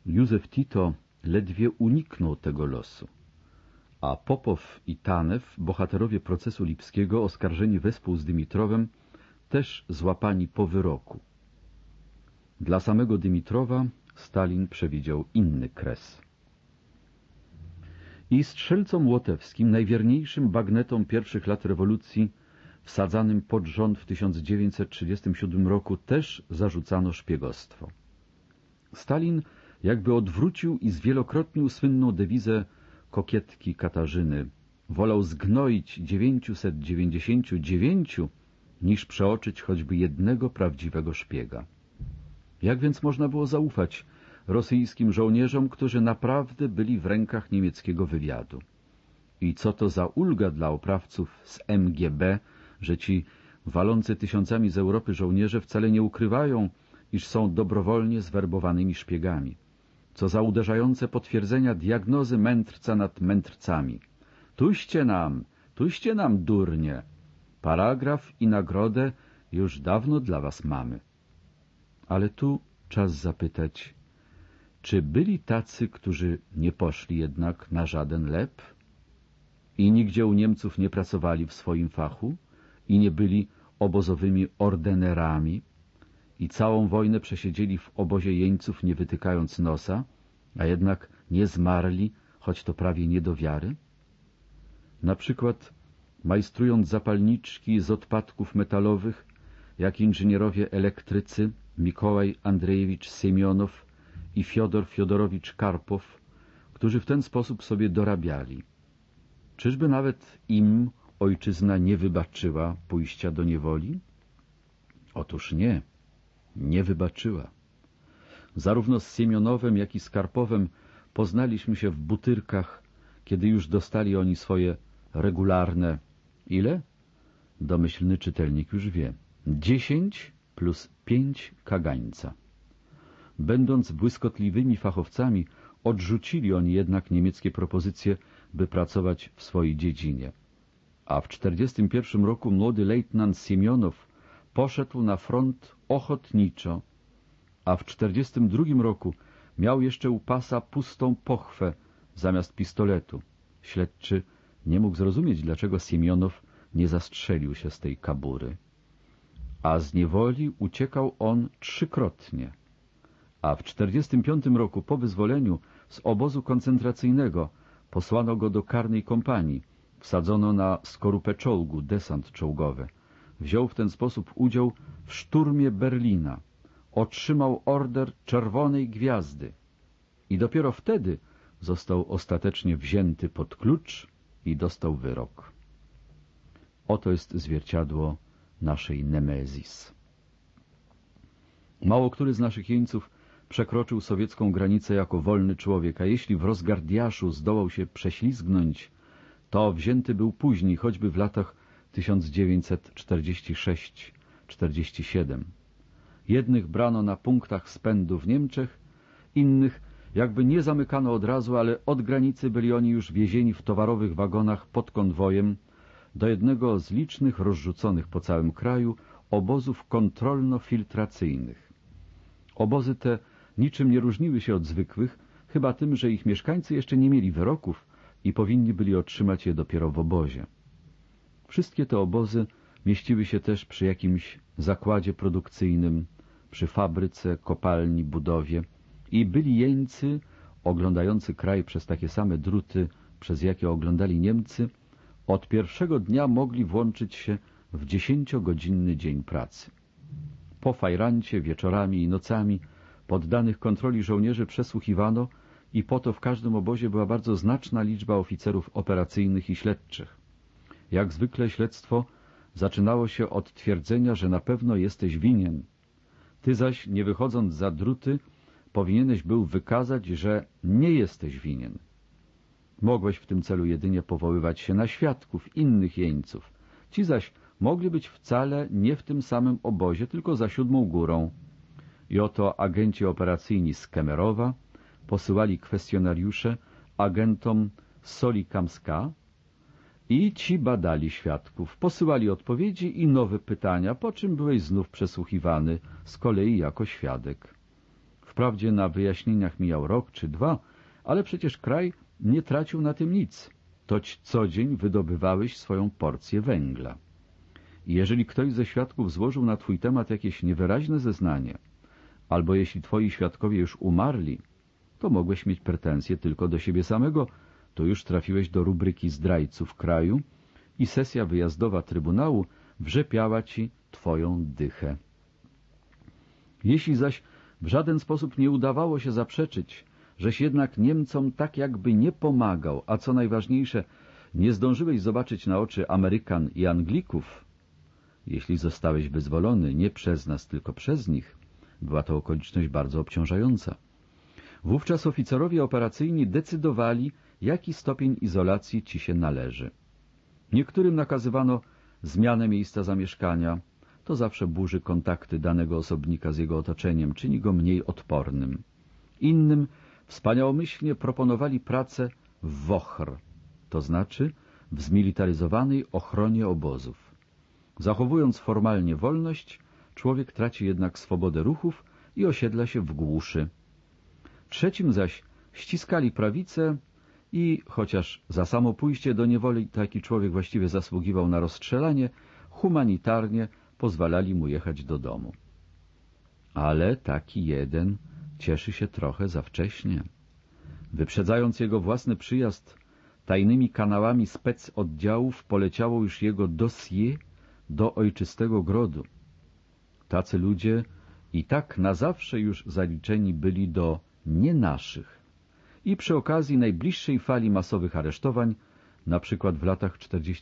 Józef Tito ledwie uniknął tego losu, a Popow i Tanew, bohaterowie procesu lipskiego, oskarżeni wespół z Dymitrowem, też złapani po wyroku. Dla samego Dymitrowa Stalin przewidział inny kres. I strzelcom łotewskim, najwierniejszym bagnetom pierwszych lat rewolucji, wsadzanym pod rząd w 1937 roku, też zarzucano szpiegostwo. Stalin jakby odwrócił i zwielokrotnił słynną dewizę kokietki Katarzyny. Wolał zgnoić 999 niż przeoczyć choćby jednego prawdziwego szpiega. Jak więc można było zaufać rosyjskim żołnierzom, którzy naprawdę byli w rękach niemieckiego wywiadu? I co to za ulga dla oprawców z MGB, że ci walący tysiącami z Europy żołnierze wcale nie ukrywają, iż są dobrowolnie zwerbowanymi szpiegami. Co za uderzające potwierdzenia diagnozy mędrca nad mędrcami. Tuście nam, durnie. Paragraf i nagrodę już dawno dla was mamy. Ale tu czas zapytać, czy byli tacy, którzy nie poszli jednak na żaden lep i nigdzie u Niemców nie pracowali w swoim fachu i nie byli obozowymi ordynerami i całą wojnę przesiedzieli w obozie jeńców, nie wytykając nosa, a jednak nie zmarli, choć to prawie nie do wiary? Na przykład majstrując zapalniczki z odpadków metalowych, jak inżynierowie elektrycy Mikołaj Andrzejewicz Semionow i Fiodor Fiodorowicz Karpow, którzy w ten sposób sobie dorabiali. Czyżby nawet im ojczyzna nie wybaczyła pójścia do niewoli? Otóż nie wybaczyła. Zarówno z Semionowem, jak i z Karpowem poznaliśmy się w Butyrkach, kiedy już dostali oni swoje regularne... Ile? Domyślny czytelnik już wie. 10 plus 5 kagańca. Będąc błyskotliwymi fachowcami, odrzucili oni jednak niemieckie propozycje, by pracować w swojej dziedzinie. A w 1941 roku młody lejtnant Semionow poszedł na front ochotniczo, a w 1942 roku miał jeszcze u pasa pustą pochwę zamiast pistoletu. Śledczy nie mógł zrozumieć, dlaczego Semionow nie zastrzelił się z tej kabury. A z niewoli uciekał on 3-krotnie. A w 1945 roku po wyzwoleniu z obozu koncentracyjnego posłano go do karnej kompanii. Wsadzono na skorupę czołgu, desant czołgowy. Wziął w ten sposób udział w szturmie Berlina. Otrzymał order Czerwonej Gwiazdy. I dopiero wtedy został ostatecznie wzięty pod klucz i dostał wyrok. Oto jest zwierciadło naszej nemezis. Mało który z naszych jeńców przekroczył sowiecką granicę jako wolny człowiek, a jeśli w rozgardiaszu zdołał się prześlizgnąć, to wzięty był później, choćby w latach 1946-47. Jednych brano na punktach spędu w Niemczech, innych jakby nie zamykano od razu, ale od granicy byli oni już wiezieni w towarowych wagonach pod konwojem do jednego z licznych rozrzuconych po całym kraju obozów kontrolno-filtracyjnych. Obozy te niczym nie różniły się od zwykłych, chyba tym, że ich mieszkańcy jeszcze nie mieli wyroków i powinni byli otrzymać je dopiero w obozie. Wszystkie te obozy mieściły się też przy jakimś zakładzie produkcyjnym, przy fabryce, kopalni, budowie i byli jeńcy, oglądający kraj przez takie same druty, przez jakie oglądali Niemcy, od pierwszego dnia mogli włączyć się w 10-godzinny dzień pracy. Po fajrancie, wieczorami i nocami poddanych kontroli żołnierzy przesłuchiwano i po to w każdym obozie była bardzo znaczna liczba oficerów operacyjnych i śledczych. Jak zwykle śledztwo zaczynało się od twierdzenia, że na pewno jesteś winien. Ty zaś, nie wychodząc za druty, powinieneś był wykazać, że nie jesteś winien. Mogłeś w tym celu jedynie powoływać się na świadków innych jeńców. Ci zaś mogli być wcale nie w tym samym obozie, tylko za 7 górą. I oto agenci operacyjni z Kemerowa posyłali kwestionariusze agentom Solikamska i ci badali świadków, posyłali odpowiedzi i nowe pytania, po czym byłeś znów przesłuchiwany, z kolei jako świadek. W Wprawdzie na wyjaśnieniach mijał rok czy dwa, ale przecież kraj nie tracił na tym nic. Toć co dzień wydobywałeś swoją porcję węgla. I jeżeli ktoś ze świadków złożył na twój temat jakieś niewyraźne zeznanie, albo jeśli twoi świadkowie już umarli, to mogłeś mieć pretensje tylko do siebie samego, to już trafiłeś do rubryki zdrajców kraju i sesja wyjazdowa Trybunału wrzepiała ci twoją dychę. Jeśli zaś w żaden sposób nie udawało się zaprzeczyć, żeś jednak Niemcom tak jakby nie pomagał, a co najważniejsze, nie zdążyłeś zobaczyć na oczy Amerykan i Anglików, jeśli zostałeś wyzwolony nie przez nas, tylko przez nich, była to okoliczność bardzo obciążająca. Wówczas oficerowie operacyjni decydowali, jaki stopień izolacji ci się należy. Niektórym nakazywano zmianę miejsca zamieszkania. To zawsze burzy kontakty danego osobnika z jego otoczeniem, czyni go mniej odpornym. Innym wspaniałomyślnie proponowali pracę w WOCHR, to znaczy w zmilitaryzowanej ochronie obozów. Zachowując formalnie wolność, człowiek traci jednak swobodę ruchów i osiedla się w głuszy. Trzecim zaś ściskali prawicę i, chociaż za samo pójście do niewoli taki człowiek właściwie zasługiwał na rozstrzelanie, humanitarnie pozwalali mu jechać do domu. Ale taki jeden cieszy się trochę za wcześnie. Wyprzedzając jego własny przyjazd, tajnymi kanałami specoddziałów poleciało już jego dossier do ojczystego grodu. Tacy ludzie i tak na zawsze już zaliczeni byli do nie naszych. I przy okazji najbliższej fali masowych aresztowań, na przykład w latach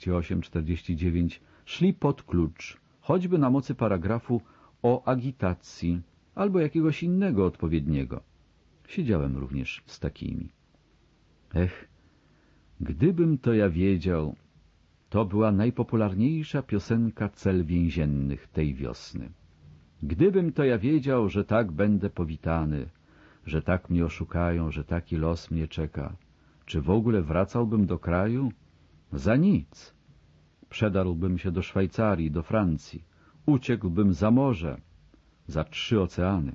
48-49, szli pod klucz, choćby na mocy paragrafu o agitacji albo jakiegoś innego odpowiedniego. Siedziałem również z takimi. Ech, gdybym to ja wiedział, to była najpopularniejsza piosenka cel więziennych tej wiosny. Gdybym to ja wiedział, że tak będę powitany, że tak mnie oszukają, że taki los mnie czeka, czy w ogóle wracałbym do kraju? Za nic. Przedarłbym się do Szwajcarii, do Francji, uciekłbym za morze, za 3 oceany.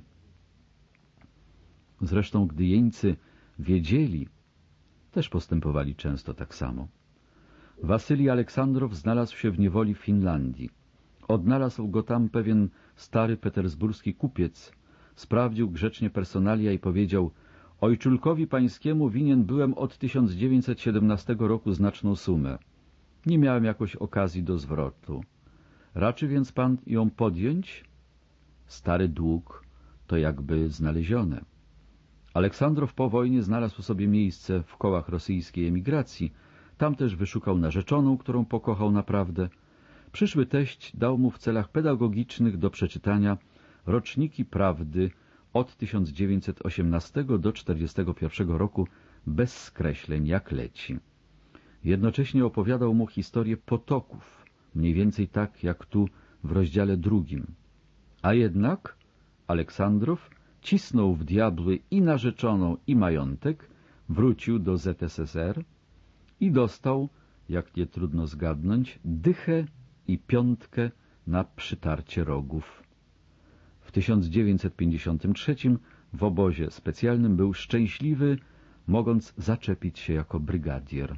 Zresztą, gdy jeńcy wiedzieli, też postępowali często tak samo. Wasylij Aleksandrow znalazł się w niewoli w Finlandii. Odnalazł go tam pewien stary petersburski kupiec, sprawdził grzecznie personalia i powiedział: ojczulkowi pańskiemu winien byłem od 1917 roku znaczną sumę. Nie miałem jakoś okazji do zwrotu. Raczy więc pan ją podjąć? Stary dług to jakby znalezione. Aleksandrow po wojnie znalazł sobie miejsce w kołach rosyjskiej emigracji. Tam też wyszukał narzeczoną, którą pokochał naprawdę. Przyszły teść dał mu w celach pedagogicznych do przeczytania roczniki prawdy od 1918 do 1941 roku bez skreśleń, jak leci. Jednocześnie opowiadał mu historię potoków, mniej więcej tak jak tu w rozdziale 2. A jednak Aleksandrow cisnął w diabły i narzeczoną, i majątek, wrócił do ZSSR i dostał, jak nie trudno zgadnąć, dychę i 5 na przytarcie rogów. W 1953 w obozie specjalnym był szczęśliwy, mogąc zaczepić się jako brygadier.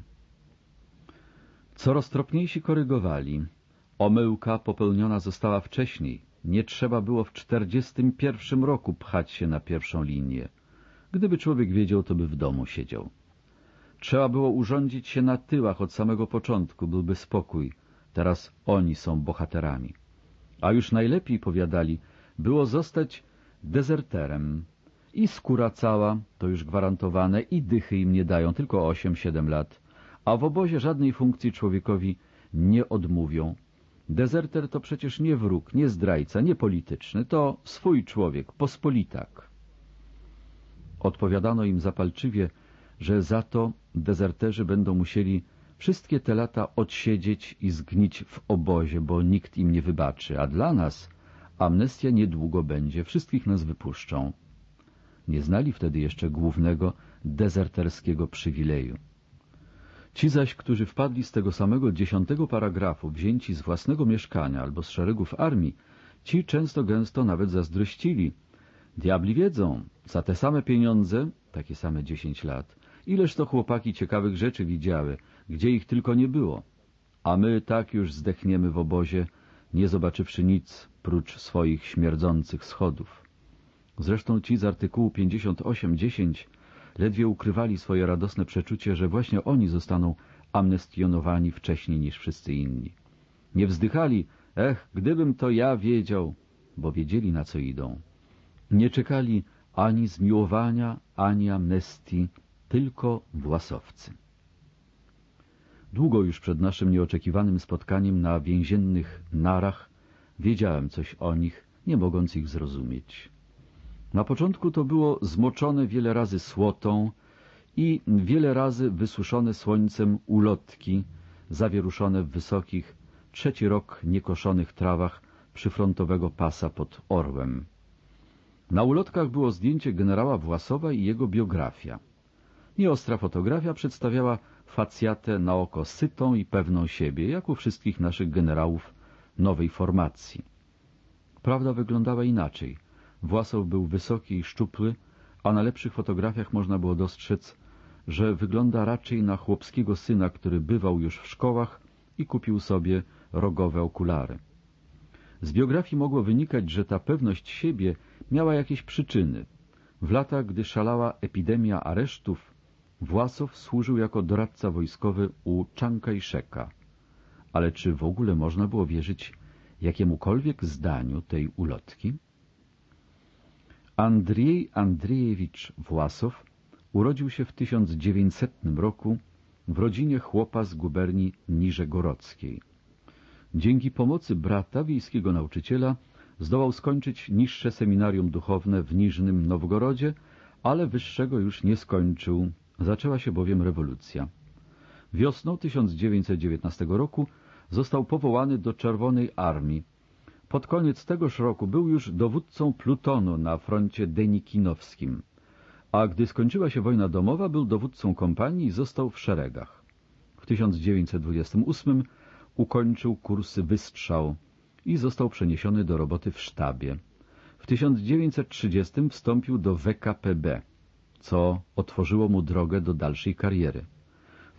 Co roztropniejsi korygowali. Omyłka popełniona została wcześniej. Nie trzeba było w 1941 roku pchać się na pierwszą linię. Gdyby człowiek wiedział, to by w domu siedział. Trzeba było urządzić się na tyłach od samego początku, byłby spokój. Teraz oni są bohaterami. A już najlepiej, powiadali, było zostać dezerterem. I skóra cała, to już gwarantowane, i dychy im nie dają, tylko 8-7 lat. A w obozie żadnej funkcji człowiekowi nie odmówią. Dezerter to przecież nie wróg, nie zdrajca, nie polityczny, to swój człowiek, pospolitak. Odpowiadano im zapalczywie, że za to dezerterzy będą musieli wszystkie te lata odsiedzieć i zgnić w obozie, bo nikt im nie wybaczy, a dla nas amnestia niedługo będzie, wszystkich nas wypuszczą. Nie znali wtedy jeszcze głównego dezerterskiego przywileju. Ci zaś, którzy wpadli z tego samego 10 paragrafu, wzięci z własnego mieszkania albo z szeregów armii, ci często gęsto nawet zazdrościli. Diabli wiedzą, za te same pieniądze, takie same 10 lat, ileż to chłopaki ciekawych rzeczy widziały, gdzie ich tylko nie było. A my tak już zdechniemy w obozie, nie zobaczywszy nic prócz swoich śmierdzących schodów. Zresztą ci z artykułu 58.10 ledwie ukrywali swoje radosne przeczucie, że właśnie oni zostaną amnestionowani wcześniej niż wszyscy inni. Nie wzdychali, gdybym to ja wiedział, bo wiedzieli, na co idą. Nie czekali ani zmiłowania, ani amnestii, tylko własowcy. Długo już przed naszym nieoczekiwanym spotkaniem na więziennych narach wiedziałem coś o nich, nie mogąc ich zrozumieć. Na początku to było zmoczone wiele razy słotą i wiele razy wysuszone słońcem ulotki, zawieruszone w wysokich, 3. rok niekoszonych trawach przyfrontowego pasa pod Orłem. Na ulotkach było zdjęcie generała Własowa i jego biografia. Nieostra fotografia przedstawiała facjatę na oko sytą i pewną siebie, jak u wszystkich naszych generałów nowej formacji. Prawda wyglądała inaczej. Własow był wysoki i szczupły, a na lepszych fotografiach można było dostrzec, że wygląda raczej na chłopskiego syna, który bywał już w szkołach i kupił sobie rogowe okulary. Z biografii mogło wynikać, że ta pewność siebie miała jakieś przyczyny. W latach, gdy szalała epidemia aresztów, Własow służył jako doradca wojskowy u Czangkajszeka. Ale czy w ogóle można było wierzyć jakiemukolwiek zdaniu tej ulotki? Andrzej Andrzejewicz Własow urodził się w 1900 roku w rodzinie chłopa z guberni Niżegorockiej. Dzięki pomocy brata, wiejskiego nauczyciela, zdołał skończyć niższe seminarium duchowne w Niżnym Nowgorodzie, ale wyższego już nie skończył. Zaczęła się bowiem rewolucja. Wiosną 1919 roku został powołany do Czerwonej Armii. Pod koniec tegoż roku był już dowódcą plutonu na froncie denikinowskim, a gdy skończyła się wojna domowa, był dowódcą kompanii i został w szeregach. W 1928 ukończył kursy wystrzał i został przeniesiony do roboty w sztabie. W 1930 wstąpił do WKPB, co otworzyło mu drogę do dalszej kariery. W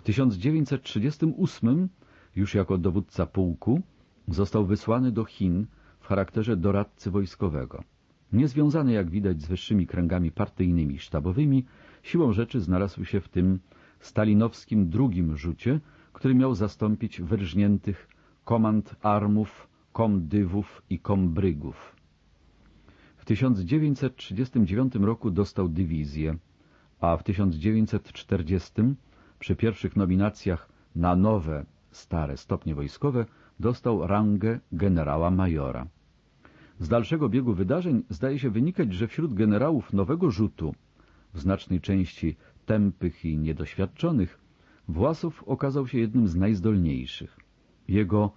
1938, już jako dowódca pułku, został wysłany do Chin w charakterze doradcy wojskowego. Niezwiązany, jak widać, z wyższymi kręgami partyjnymi i sztabowymi, siłą rzeczy znalazł się w tym stalinowskim drugim rzucie, który miał zastąpić wyrżniętych komand armów, komdywów i kombrygów. W 1939 roku dostał dywizję, a w 1940 przy pierwszych nominacjach na nowe, stare stopnie wojskowe dostał rangę generała majora. Z dalszego biegu wydarzeń zdaje się wynikać, że wśród generałów nowego rzutu, w znacznej części tępych i niedoświadczonych, Własow okazał się jednym z najzdolniejszych. Jego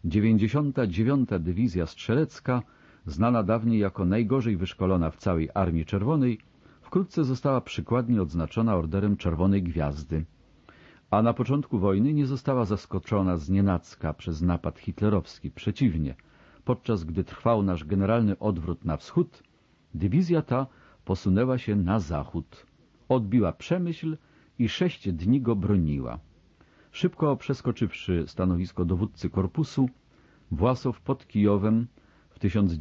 99. Dywizja Strzelecka, znana dawniej jako najgorzej wyszkolona w całej Armii Czerwonej, wkrótce została przykładnie odznaczona Orderem Czerwonej Gwiazdy, a na początku wojny nie została zaskoczona znienacka przez napad hitlerowski. Przeciwnie, podczas gdy trwał nasz generalny odwrót na wschód, dywizja ta posunęła się na zachód, odbiła Przemyśl i 6 dni go broniła. Szybko przeskoczywszy stanowisko dowódcy korpusu, Własow pod Kijowem w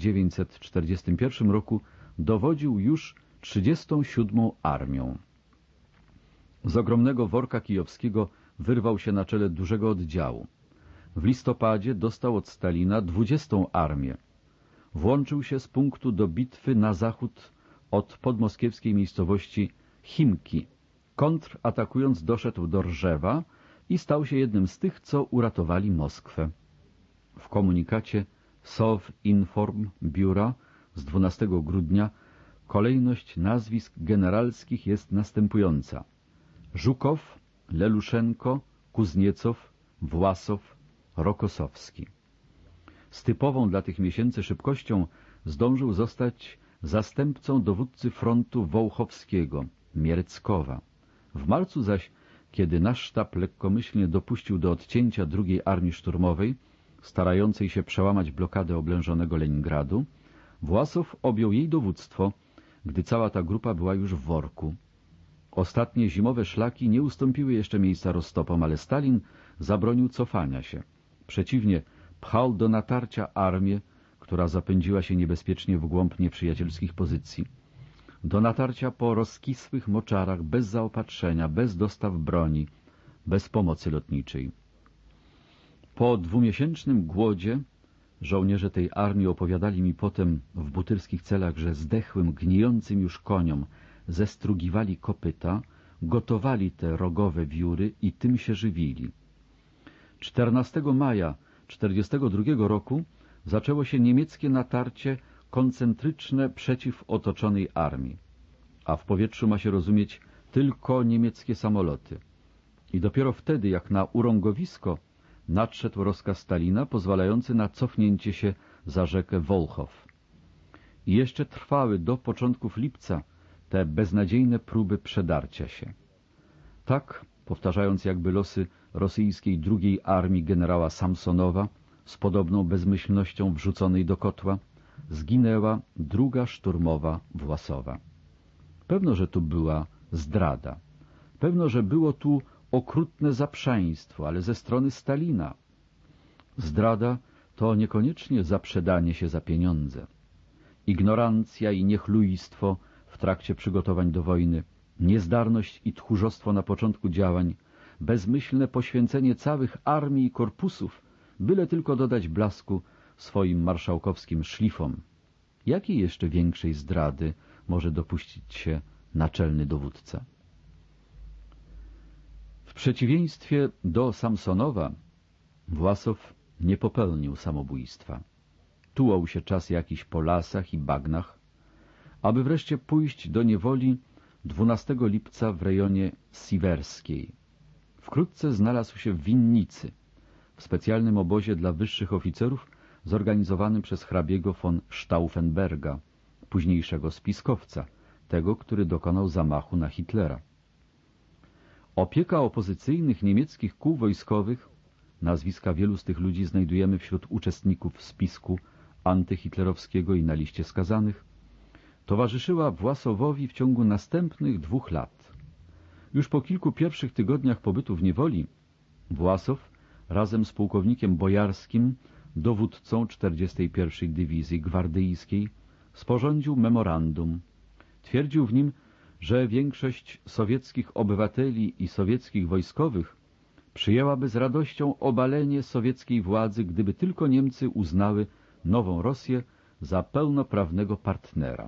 1941 roku dowodził już 37. Armią. Z ogromnego worka kijowskiego wyrwał się na czele dużego oddziału. W listopadzie dostał od Stalina 20. Armię. Włączył się z punktu do bitwy na zachód od podmoskiewskiej miejscowości Chimki. Kontratakując doszedł do Rżewa i stał się jednym z tych, co uratowali Moskwę. W komunikacie Sow-Inform Biura z 12 grudnia kolejność nazwisk generalskich jest następująca: Żukow, Leluszenko, Kuzniecow, Własow, Rokosowski. Z typową dla tych miesięcy szybkością zdążył zostać zastępcą dowódcy frontu Wołchowskiego, Miereckowa. W marcu zaś, kiedy nasz sztab lekkomyślnie dopuścił do odcięcia II Armii Szturmowej, starającej się przełamać blokadę oblężonego Leningradu, Własow objął jej dowództwo, gdy cała ta grupa była już w worku. Ostatnie zimowe szlaki nie ustąpiły jeszcze miejsca roztopom, ale Stalin zabronił cofania się. Przeciwnie, pchał do natarcia armię, która zapędziła się niebezpiecznie w głąb nieprzyjacielskich pozycji. Do natarcia po rozkisłych moczarach, bez zaopatrzenia, bez dostaw broni, bez pomocy lotniczej. Po 2-miesięcznym głodzie żołnierze tej armii opowiadali mi potem w butyrskich celach, że zdechłym, gnijącym już koniom zestrugiwali kopyta, gotowali te rogowe wióry i tym się żywili. 14 maja 1942 roku zaczęło się niemieckie natarcie koncentryczne przeciw otoczonej armii, a w powietrzu ma się rozumieć tylko niemieckie samoloty. I dopiero wtedy, jak na urągowisko, nadszedł rozkaz Stalina pozwalający na cofnięcie się za rzekę Wołchow. I jeszcze trwały do początków lipca te beznadziejne próby przedarcia się. Tak, powtarzając jakby losy rosyjskiej II Armii generała Samsonowa, z podobną bezmyślnością wrzuconej do kotła, zginęła druga szturmowa Własowa. Pewno, że tu była zdrada. Pewno, że było tu okrutne zaprzaństwo, ale ze strony Stalina. Zdrada to niekoniecznie zaprzedanie się za pieniądze. Ignorancja i niechlujstwo w trakcie przygotowań do wojny, niezdarność i tchórzostwo na początku działań, bezmyślne poświęcenie całych armii i korpusów, byle tylko dodać blasku swoim marszałkowskim szlifom. Jakiej jeszcze większej zdrady może dopuścić się naczelny dowódca? W przeciwieństwie do Samsonowa, Własow nie popełnił samobójstwa. Tułał się czas jakiś po lasach i bagnach, aby wreszcie pójść do niewoli 12 lipca w rejonie Siwerskiej. Wkrótce znalazł się w winnicy, w specjalnym obozie dla wyższych oficerów zorganizowanym przez hrabiego von Stauffenberga, późniejszego spiskowca, tego, który dokonał zamachu na Hitlera. Opieka opozycyjnych niemieckich kół wojskowych, nazwiska wielu z tych ludzi znajdujemy wśród uczestników spisku antyhitlerowskiego i na liście skazanych, towarzyszyła Własowowi w ciągu następnych 2 lat. Już po kilku pierwszych tygodniach pobytu w niewoli Własow razem z pułkownikiem Bojarskim, dowódcą 41. Dywizji Gwardyjskiej, sporządził memorandum. Twierdził w nim, że większość sowieckich obywateli i sowieckich wojskowych przyjęłaby z radością obalenie sowieckiej władzy, gdyby tylko Niemcy uznały nową Rosję za pełnoprawnego partnera.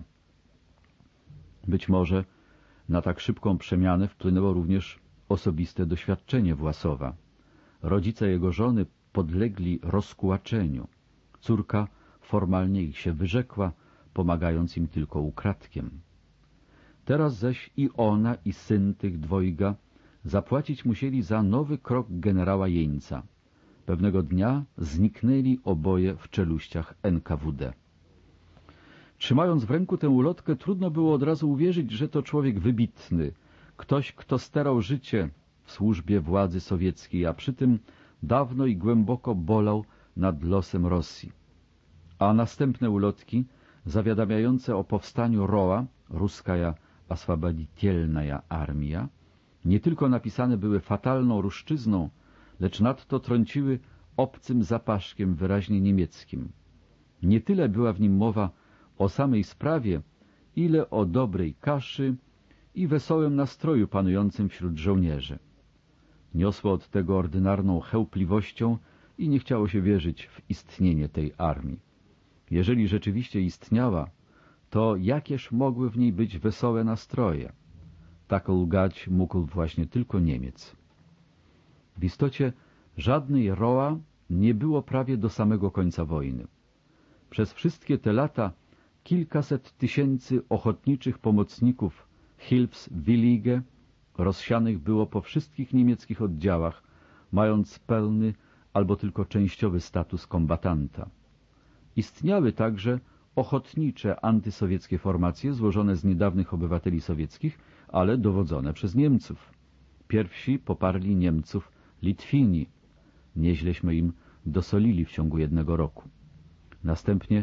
Być może na tak szybką przemianę wpłynęło również osobiste doświadczenie Własowa. Rodzice jego żony podlegli rozkłaczeniu. Córka formalnie ich się wyrzekła, pomagając im tylko ukradkiem. Teraz zaś i ona, i syn tych dwojga zapłacić musieli za nowy krok generała Jeńca. Pewnego dnia zniknęli oboje w czeluściach NKWD. Trzymając w ręku tę ulotkę, trudno było od razu uwierzyć, że to człowiek wybitny, ktoś, kto sterał życie w służbie władzy sowieckiej, a przy tym dawno i głęboko bolał nad losem Rosji. A następne ulotki, zawiadamiające o powstaniu ROA, Ruskaja Oswoboditelnaja Armia, nie tylko napisane były fatalną ruszczyzną, lecz nadto trąciły obcym zapaszkiem wyraźnie niemieckim. Nie tyle była w nim mowa o samej sprawie, ile o dobrej kaszy i wesołym nastroju panującym wśród żołnierzy. Niosło od tego ordynarną chełpliwością i nie chciało się wierzyć w istnienie tej armii. Jeżeli rzeczywiście istniała, to jakież mogły w niej być wesołe nastroje? Tak lgać mógł właśnie tylko Niemiec. W istocie żadnej ROA nie było prawie do samego końca wojny. Przez wszystkie te lata kilkaset tysięcy ochotniczych pomocników Hilfswillige rozsianych było po wszystkich niemieckich oddziałach, mając pełny albo tylko częściowy status kombatanta. Istniały także ochotnicze antysowieckie formacje złożone z niedawnych obywateli sowieckich, ale dowodzone przez Niemców. Pierwsi poparli Niemców Litwini. Nieźleśmy im dosolili w ciągu 1 roku. Następnie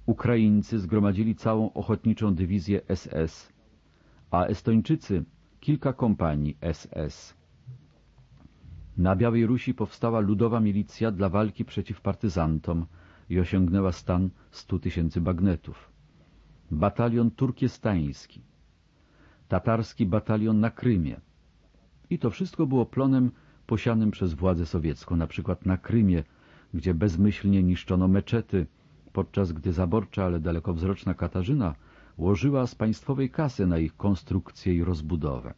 Ukraińcy zgromadzili całą ochotniczą dywizję SS, a Estończycy kilka kompanii SS. Na Białej Rusi powstała ludowa milicja dla walki przeciw partyzantom i osiągnęła stan 100 000 bagnetów. Batalion turkiestański, tatarski batalion na Krymie. I to wszystko było plonem posianym przez władzę sowiecką, na przykład na Krymie, gdzie bezmyślnie niszczono meczety, podczas gdy zaborcza, ale dalekowzroczna Katarzyna łożyła z państwowej kasy na ich konstrukcję i rozbudowę.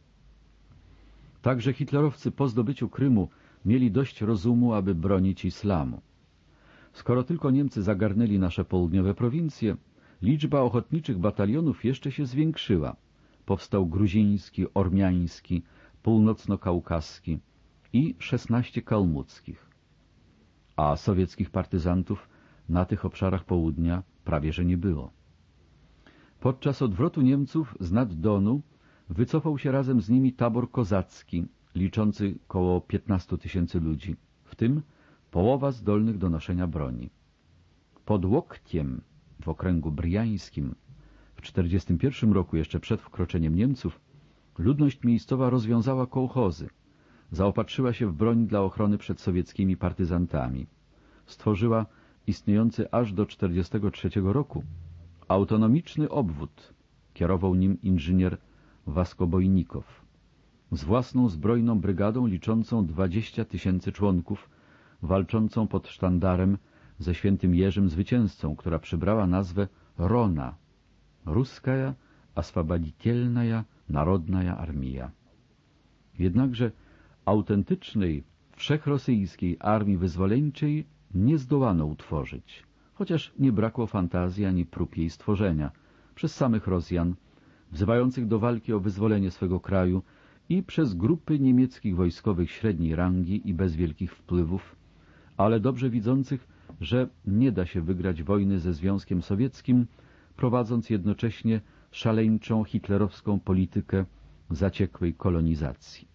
Także hitlerowcy po zdobyciu Krymu mieli dość rozumu, aby bronić islamu. Skoro tylko Niemcy zagarnęli nasze południowe prowincje, liczba ochotniczych batalionów jeszcze się zwiększyła. Powstał gruziński, ormiański, północno-kaukaski i 16 kalmuckich. A sowieckich partyzantów na tych obszarach południa prawie że nie było. Podczas odwrotu Niemców z nad Donu wycofał się razem z nimi tabor kozacki, liczący koło 15 000 ludzi, w tym połowa zdolnych do noszenia broni. Pod Łoktiem, w okręgu bryjańskim, w 1941 roku, jeszcze przed wkroczeniem Niemców, ludność miejscowa rozwiązała kołchozy, zaopatrzyła się w broń dla ochrony przed sowieckimi partyzantami. Stworzyła istniejący aż do 1943 roku autonomiczny obwód. Kierował nim inżynier Waskobojnikow. Z własną zbrojną brygadą liczącą 20 000 członków, walczącą pod sztandarem ze świętym Jerzym Zwycięzcą, która przybrała nazwę Rona, Ruskaja Освободительная Narodная Armia. Jednakże autentycznej, wszechrosyjskiej armii wyzwoleńczej nie zdołano utworzyć, chociaż nie brakło fantazji ani prób jej stworzenia, przez samych Rosjan, wzywających do walki o wyzwolenie swego kraju i przez grupy niemieckich wojskowych średniej rangi i bez wielkich wpływów, ale dobrze widzących, że nie da się wygrać wojny ze Związkiem Sowieckim, prowadząc jednocześnie szaleńczą hitlerowską politykę zaciekłej kolonizacji.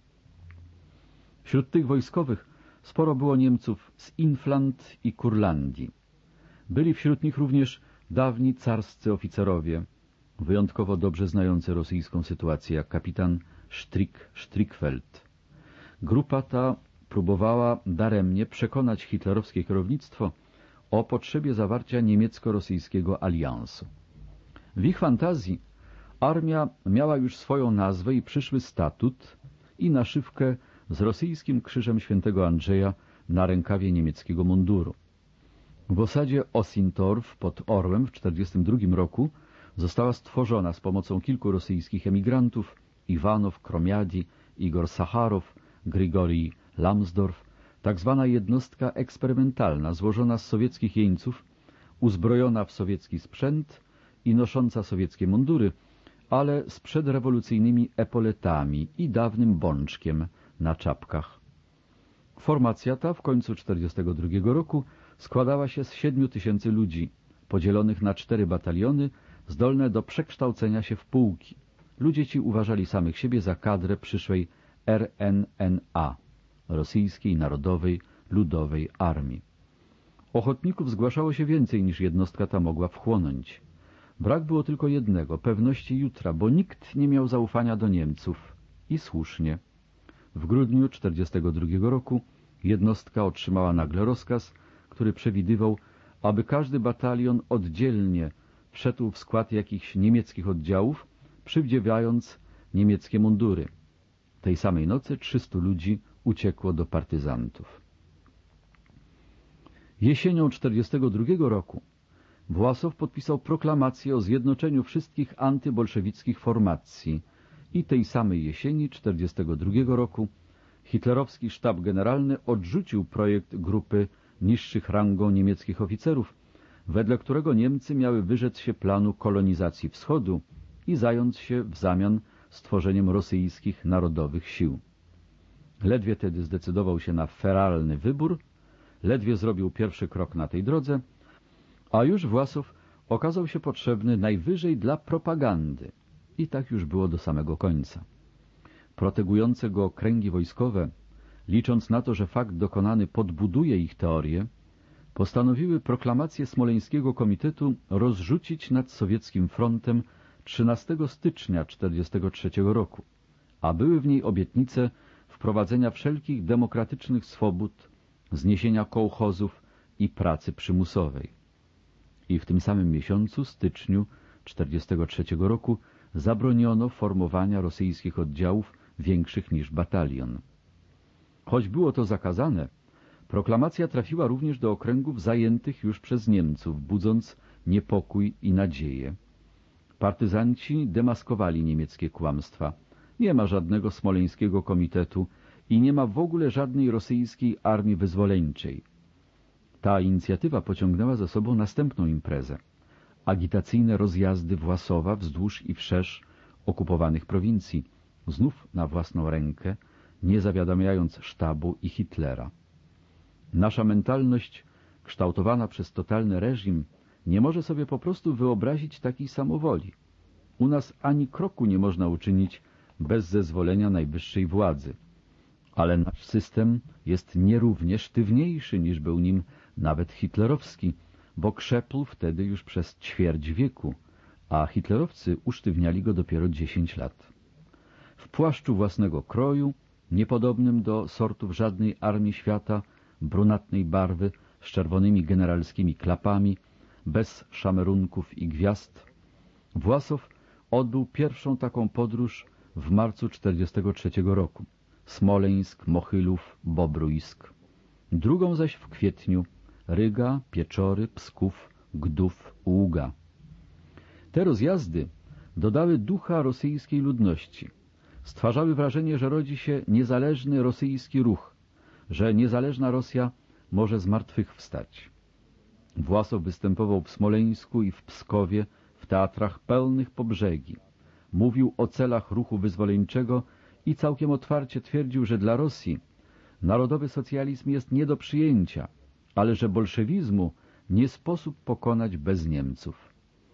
Wśród tych wojskowych sporo było Niemców z Inflant i Kurlandii. Byli wśród nich również dawni carscy oficerowie, wyjątkowo dobrze znający rosyjską sytuację, jak kapitan Strickfeld. Grupa ta próbowała daremnie przekonać hitlerowskie kierownictwo o potrzebie zawarcia niemiecko-rosyjskiego aliansu. W ich fantazji armia miała już swoją nazwę i przyszły statut i naszywkę z rosyjskim krzyżem świętego Andrzeja na rękawie niemieckiego munduru. W osadzie Osintorf pod Orłem w 1942 roku została stworzona z pomocą kilku rosyjskich emigrantów, Iwanow, Kromiadi, Igor Sacharow, Grigorij Lambsdorff, tak zwana jednostka eksperymentalna złożona z sowieckich jeńców, uzbrojona w sowiecki sprzęt i nosząca sowieckie mundury, ale z przedrewolucyjnymi epoletami i dawnym bączkiem na czapkach. Formacja ta w końcu 1942 roku składała się z 7 000 ludzi, podzielonych na 4 bataliony, zdolne do przekształcenia się w pułki. Ludzie ci uważali samych siebie za kadrę przyszłej RNNA, Rosyjskiej Narodowej Ludowej Armii. Ochotników zgłaszało się więcej niż jednostka ta mogła wchłonąć. Brak było tylko jednego, pewności jutra, bo nikt nie miał zaufania do Niemców. I słusznie. W grudniu 1942 roku jednostka otrzymała nagle rozkaz, który przewidywał, aby każdy batalion oddzielnie wszedł w skład jakichś niemieckich oddziałów, przywdziewając niemieckie mundury. Tej samej nocy 300 ludzi uciekło do partyzantów. Jesienią 1942 roku Własow podpisał proklamację o zjednoczeniu wszystkich antybolszewickich formacji i tej samej jesieni 1942 roku hitlerowski sztab generalny odrzucił projekt grupy niższych rangą niemieckich oficerów, wedle którego Niemcy miały wyrzec się planu kolonizacji wschodu i zająć się w zamian stworzeniem rosyjskich narodowych sił. Ledwie tedy zdecydował się na feralny wybór, ledwie zrobił pierwszy krok na tej drodze, a już Własow okazał się potrzebny najwyżej dla propagandy. I tak już było do samego końca. Protegujące go kręgi wojskowe, licząc na to, że fakt dokonany podbuduje ich teorię, postanowiły proklamację Smoleńskiego Komitetu rozrzucić nad sowieckim frontem 13 stycznia 1943 roku, a były w niej obietnice wprowadzenia wszelkich demokratycznych swobód, zniesienia kołchozów i pracy przymusowej. I w tym samym miesiącu, styczniu 1943 roku, zabroniono formowania rosyjskich oddziałów większych niż batalion. Choć było to zakazane, proklamacja trafiła również do okręgów zajętych już przez Niemców, budząc niepokój i nadzieję. Partyzanci demaskowali niemieckie kłamstwa. Nie ma żadnego Smoleńskiego Komitetu i nie ma w ogóle żadnej rosyjskiej armii wyzwoleńczej. Ta inicjatywa pociągnęła za sobą następną imprezę. Agitacyjne rozjazdy Własowa wzdłuż i wszerz okupowanych prowincji, znów na własną rękę, nie zawiadamiając sztabu i Hitlera. Nasza mentalność, kształtowana przez totalny reżim, nie może sobie po prostu wyobrazić takiej samowoli. U nas ani kroku nie można uczynić bez zezwolenia najwyższej władzy. Ale nasz system jest nierównie sztywniejszy niż był nim nawet hitlerowski, bo krzepł wtedy już przez ćwierć wieku, a hitlerowcy usztywniali go dopiero 10 lat. W płaszczu własnego kroju, niepodobnym do sortów żadnej armii świata, brunatnej barwy, z czerwonymi generalskimi klapami, bez szamerunków i gwiazd, Własow odbył pierwszą taką podróż w marcu 1943 roku. Smoleńsk, Mochylów, Bobruisk. Drugą zaś w kwietniu Ryga, Pieczory, Psków, Gdów, Ługa. Te rozjazdy dodały ducha rosyjskiej ludności. Stwarzały wrażenie, że rodzi się niezależny rosyjski ruch, że niezależna Rosja może zmartwychwstać. Własow występował w Smoleńsku i w Pskowie w teatrach pełnych po brzegi. Mówił o celach ruchu wyzwoleńczego i całkiem otwarcie twierdził, że dla Rosji narodowy socjalizm jest nie do przyjęcia, ale że bolszewizmu nie sposób pokonać bez Niemców.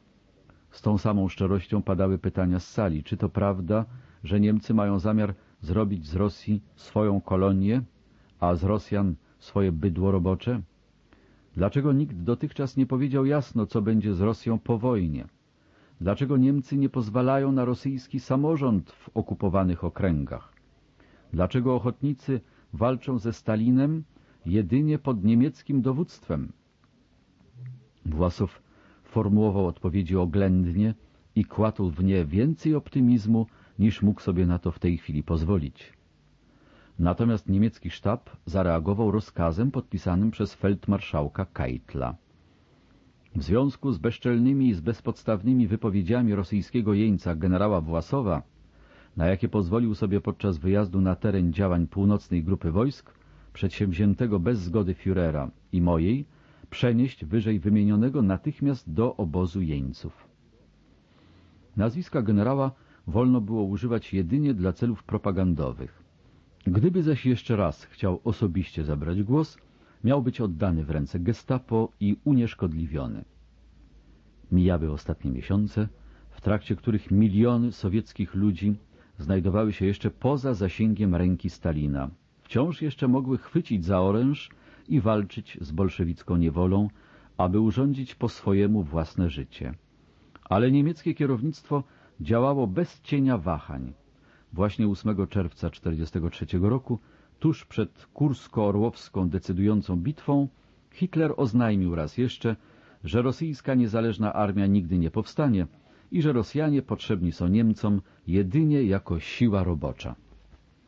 Z tą samą szczerością padały pytania z sali, czy to prawda, że Niemcy mają zamiar zrobić z Rosji swoją kolonię, a z Rosjan swoje bydło robocze? Dlaczego nikt dotychczas nie powiedział jasno, co będzie z Rosją po wojnie? Dlaczego Niemcy nie pozwalają na rosyjski samorząd w okupowanych okręgach? Dlaczego ochotnicy walczą ze Stalinem jedynie pod niemieckim dowództwem? Własow formułował odpowiedzi oględnie i kładł w nie więcej optymizmu, niż mógł sobie na to w tej chwili pozwolić. Natomiast niemiecki sztab zareagował rozkazem podpisanym przez feldmarszałka Keitla. W związku z bezczelnymi i z bezpodstawnymi wypowiedziami rosyjskiego jeńca generała Własowa, na jakie pozwolił sobie podczas wyjazdu na teren działań północnej grupy wojsk, przedsięwziętego bez zgody Führera i mojej, przenieść wyżej wymienionego natychmiast do obozu jeńców. Nazwiska generała wolno było używać jedynie dla celów propagandowych. Gdyby zaś jeszcze raz chciał osobiście zabrać głos, miał być oddany w ręce gestapo i unieszkodliwiony. Mijały ostatnie miesiące, w trakcie których miliony sowieckich ludzi znajdowały się jeszcze poza zasięgiem ręki Stalina. Wciąż jeszcze mogły chwycić za oręż i walczyć z bolszewicką niewolą, aby urządzić po swojemu własne życie. Ale niemieckie kierownictwo działało bez cienia wahań. Właśnie 8 czerwca 1943 roku, tuż przed Kursko-Orłowską decydującą bitwą, Hitler oznajmił raz jeszcze, że rosyjska niezależna armia nigdy nie powstanie i że Rosjanie potrzebni są Niemcom jedynie jako siła robocza.